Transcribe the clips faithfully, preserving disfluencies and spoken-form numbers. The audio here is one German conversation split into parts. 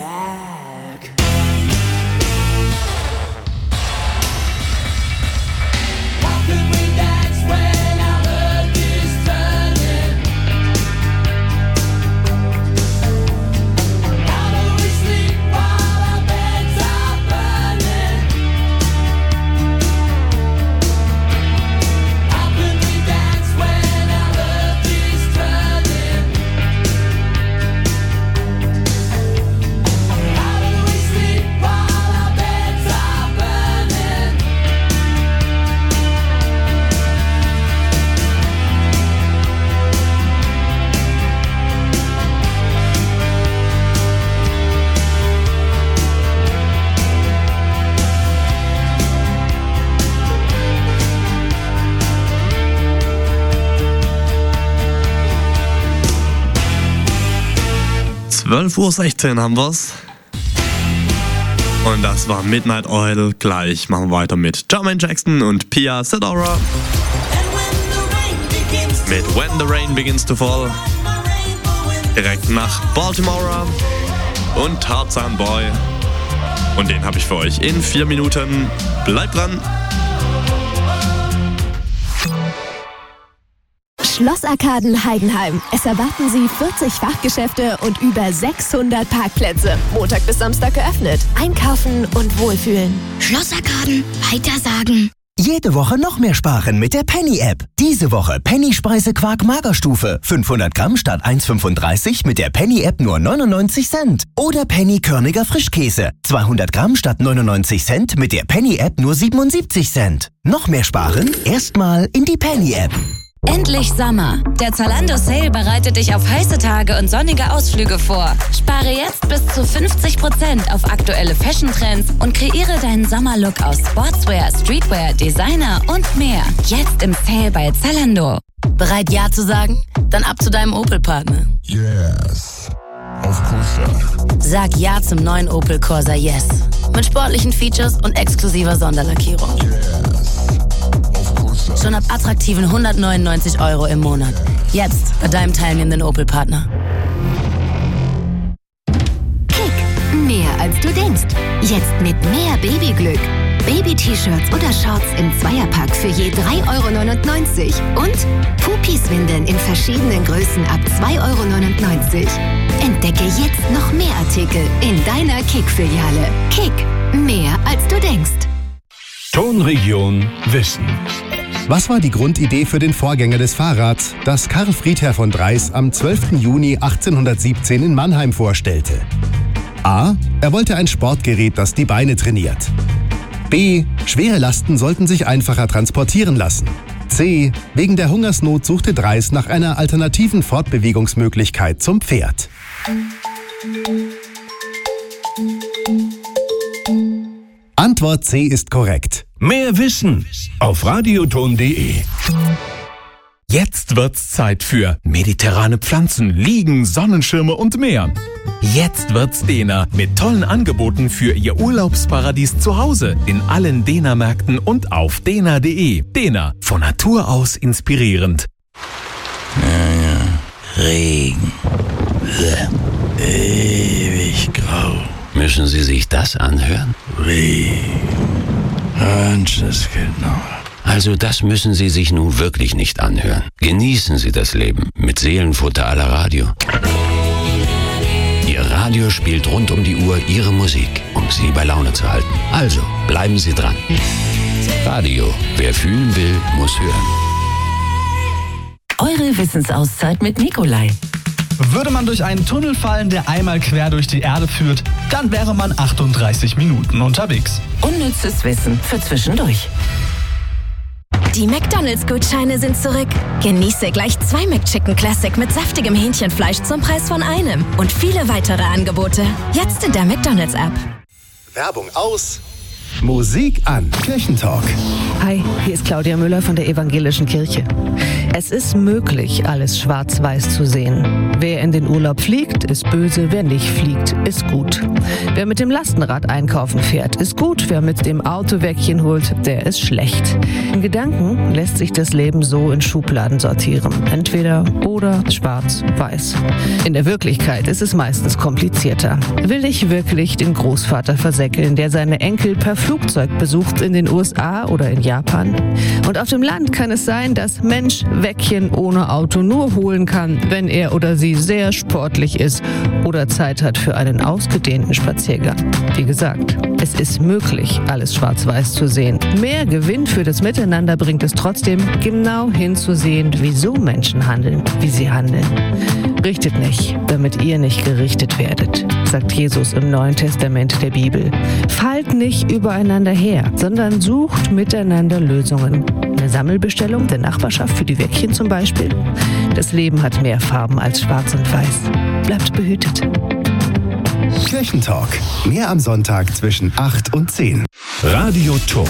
back. How can we dance when our earth is turning? How do we sleep while our beds are burning? How can we dance when our earth is turning? How do we sleep while our beds are burning? zwölf Uhr sechzehn haben wir's. Und das war Midnight Oil. Gleich machen wir weiter mit Jermaine Jackson und Pia Sedora mit When the Rain Begins to Fall. Direkt nach Baltimore und Tarzan Boy. Und den habe ich für euch in vier Minuten. Bleibt dran! Schlossarkaden Heidenheim. Es erwarten Sie vierzig Fachgeschäfte und über sechshundert Parkplätze. Montag bis Samstag geöffnet. Einkaufen und wohlfühlen. Schlossarkaden, weitersagen. Jede Woche noch mehr sparen mit der Penny-App. Diese Woche Penny-Speisequark Magerstufe. fünfhundert Gramm statt eins Komma fünfunddreißig mit der Penny-App nur neunundneunzig Cent. Oder Penny-Körniger Frischkäse. zweihundert Gramm statt neunundneunzig Cent mit der Penny-App nur siebenundsiebzig Cent. Noch mehr sparen? Erstmal in die Penny-App. Endlich Sommer. Der Zalando Sale bereitet dich auf heiße Tage und sonnige Ausflüge vor. Spare jetzt bis zu fünfzig Prozent auf aktuelle Fashion-Trends und kreiere deinen Sommerlook aus Sportswear, Streetwear, Designer und mehr. Jetzt im Sale bei Zalando. Bereit Ja zu sagen? Dann ab zu deinem Opel-Partner. Yes. Of course. Sag Ja zum neuen Opel Corsa Yes. Mit sportlichen Features und exklusiver Sonderlackierung. Yes. Schon ab attraktiven hundertneunundneunzig Euro im Monat. Jetzt bei deinem teilnehmenden Opel-Partner. Kick. Mehr als du denkst. Jetzt mit mehr Babyglück. Baby-T-Shirts oder Shorts im Zweierpack für je drei Euro neunundneunzig. Und Pupis-Windeln in verschiedenen Größen ab zwei Euro neunundneunzig. Entdecke jetzt noch mehr Artikel in deiner Kick-Filiale. Kick. Mehr als du denkst. Tonregion Wissen. Was war die Grundidee für den Vorgänger des Fahrrads, das Karl Friedherr von Dreis am zwölften Juni achtzehnhundertsiebzehn in Mannheim vorstellte? A. Er wollte ein Sportgerät, das die Beine trainiert. B. Schwere Lasten sollten sich einfacher transportieren lassen. C. Wegen der Hungersnot suchte Dreis nach einer alternativen Fortbewegungsmöglichkeit zum Pferd. Antwort C ist korrekt. Mehr Wissen auf radioton punkt de. Jetzt wird's Zeit für mediterrane Pflanzen, Liegen, Sonnenschirme und mehr. Jetzt wird's Dena mit tollen Angeboten für Ihr Urlaubsparadies zu Hause in allen Dena-Märkten und auf dena punkt de. Dena, von Natur aus inspirierend. Ja, ja. Regen. Ewig grau. Müssen Sie sich das anhören? Regen. Genau. Also das müssen Sie sich nun wirklich nicht anhören. Genießen Sie das Leben mit Seelenfutter à la Radio. Ihr Radio spielt rund um die Uhr Ihre Musik, um Sie bei Laune zu halten. Also bleiben Sie dran. Radio, wer fühlen will, muss hören. Eure Wissensauszeit mit Nikolai. Würde man durch einen Tunnel fallen, der einmal quer durch die Erde führt, dann wäre man achtunddreißig Minuten unterwegs. Unnützes Wissen für zwischendurch. Die McDonald's-Gutscheine sind zurück. Genieße gleich zwei McChicken Classic mit saftigem Hähnchenfleisch zum Preis von einem. Und viele weitere Angebote. Jetzt in der McDonald's-App. Werbung aus. Musik an. Kirchentalk. Hi, hier ist Claudia Müller von der Evangelischen Kirche. Es ist möglich, alles schwarz-weiß zu sehen. Wer in den Urlaub fliegt, ist böse. Wer nicht fliegt, ist gut. Wer mit dem Lastenrad einkaufen fährt, ist gut. Wer mit dem Auto Päckchen holt, der ist schlecht. In Gedanken lässt sich das Leben so in Schubladen sortieren. Entweder oder, schwarz-weiß. In der Wirklichkeit ist es meistens komplizierter. Will ich wirklich den Großvater versäckeln, der seine Enkel per Flugzeug besucht in den U S A oder in Japan? Und auf dem Land kann es sein, dass Mensch Wäckchen ohne Auto nur holen kann, wenn er oder sie sehr sportlich ist oder Zeit hat für einen ausgedehnten Spaziergang. Wie gesagt, es ist möglich, alles schwarz-weiß zu sehen. Mehr Gewinn für das Miteinander bringt es trotzdem, genau hinzusehen, wieso Menschen handeln, wie sie handeln. Richtet nicht, damit ihr nicht gerichtet werdet, sagt Jesus im Neuen Testament der Bibel. Fallt nicht übereinander her, sondern sucht miteinander Lösungen. Eine Sammelbestellung der Nachbarschaft für die Wäckchen zum Beispiel. Das Leben hat mehr Farben als schwarz und weiß. Bleibt behütet. Kirchentalk. Mehr am Sonntag zwischen acht und zehn. Radio Turm.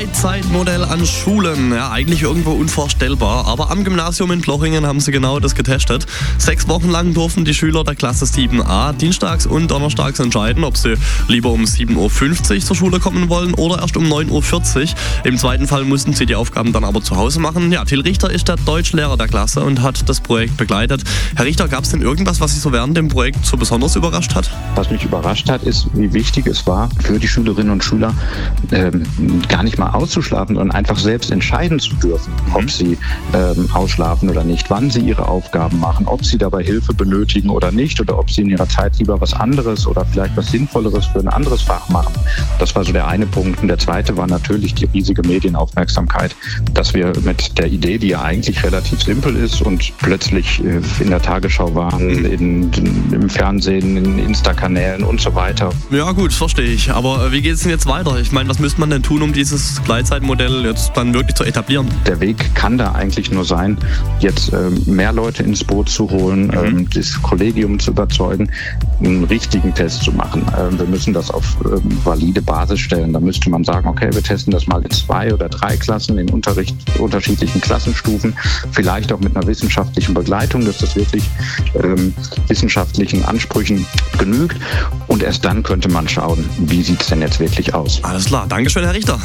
Gleitzeitmodell an Schulen. Ja, eigentlich irgendwo unvorstellbar, aber am Gymnasium in Plochingen haben sie genau das getestet. Sechs Wochen lang durften die Schüler der Klasse sieben a dienstags und donnerstags entscheiden, ob sie lieber um sieben Uhr fünfzig zur Schule kommen wollen oder erst um neun Uhr vierzig. Im zweiten Fall mussten sie die Aufgaben dann aber zu Hause machen. Ja, Till Richter ist der Deutschlehrer der Klasse und hat das Projekt begleitet. Herr Richter, gab es denn irgendwas, was Sie so während dem Projekt so besonders überrascht hat? Was mich überrascht hat, ist, wie wichtig es war, für die Schülerinnen und Schüler ähm, gar nicht mal auszuschlafen, sondern einfach selbst entscheiden zu dürfen, ob sie ähm, ausschlafen oder nicht, wann sie ihre Aufgaben machen, ob sie dabei Hilfe benötigen oder nicht oder ob sie in ihrer Zeit lieber was anderes oder vielleicht was Sinnvolleres für ein anderes Fach machen. Das war so der eine Punkt. Und der zweite war natürlich die riesige Medienaufmerksamkeit, dass wir mit der Idee, die ja eigentlich relativ simpel ist und plötzlich äh, in der Tagesschau waren, in, in, im Fernsehen, in Insta-Kanälen und so weiter. Ja gut, verstehe ich. Aber wie geht es denn jetzt weiter? Ich meine, was müsste man denn tun, um dieses Gleitzeitmodell jetzt dann wirklich zu etablieren? Der Weg kann da eigentlich nur sein, jetzt äh, mehr Leute ins Boot zu holen, mhm. äh, das Kollegium zu überzeugen, einen richtigen Test zu machen. Äh, wir müssen das auf äh, valide Basis stellen. Da müsste man sagen, okay, wir testen das mal in zwei oder drei Klassen, in Unterricht, unterschiedlichen Klassenstufen, vielleicht auch mit einer wissenschaftlichen Begleitung, dass das wirklich ähm, wissenschaftlichen Ansprüchen genügt. Und erst dann könnte man schauen, wie sieht es denn jetzt wirklich aus. Alles klar, Dankeschön, Herr Richter.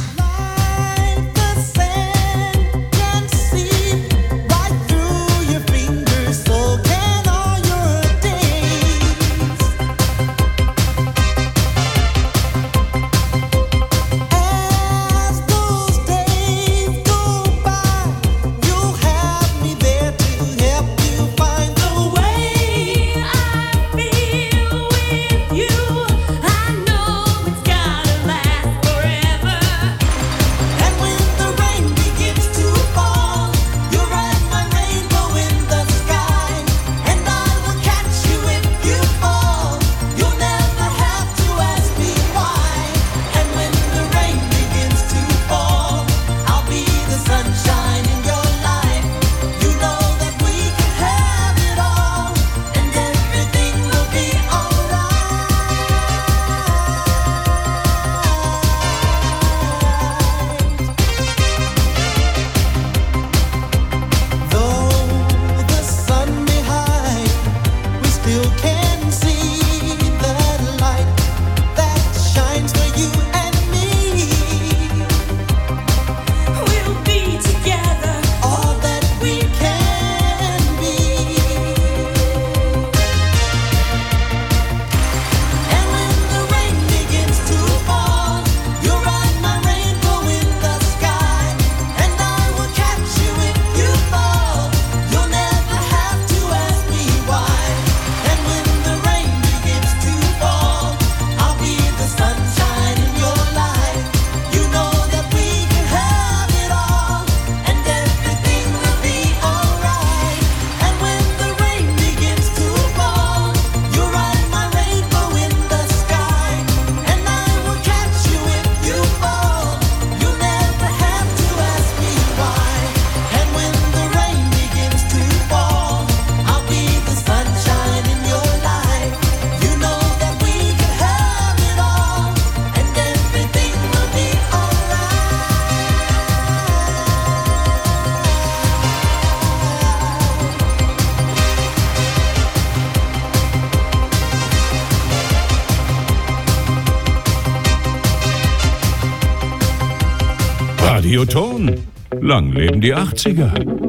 Radio Ton. Lang leben die achtziger.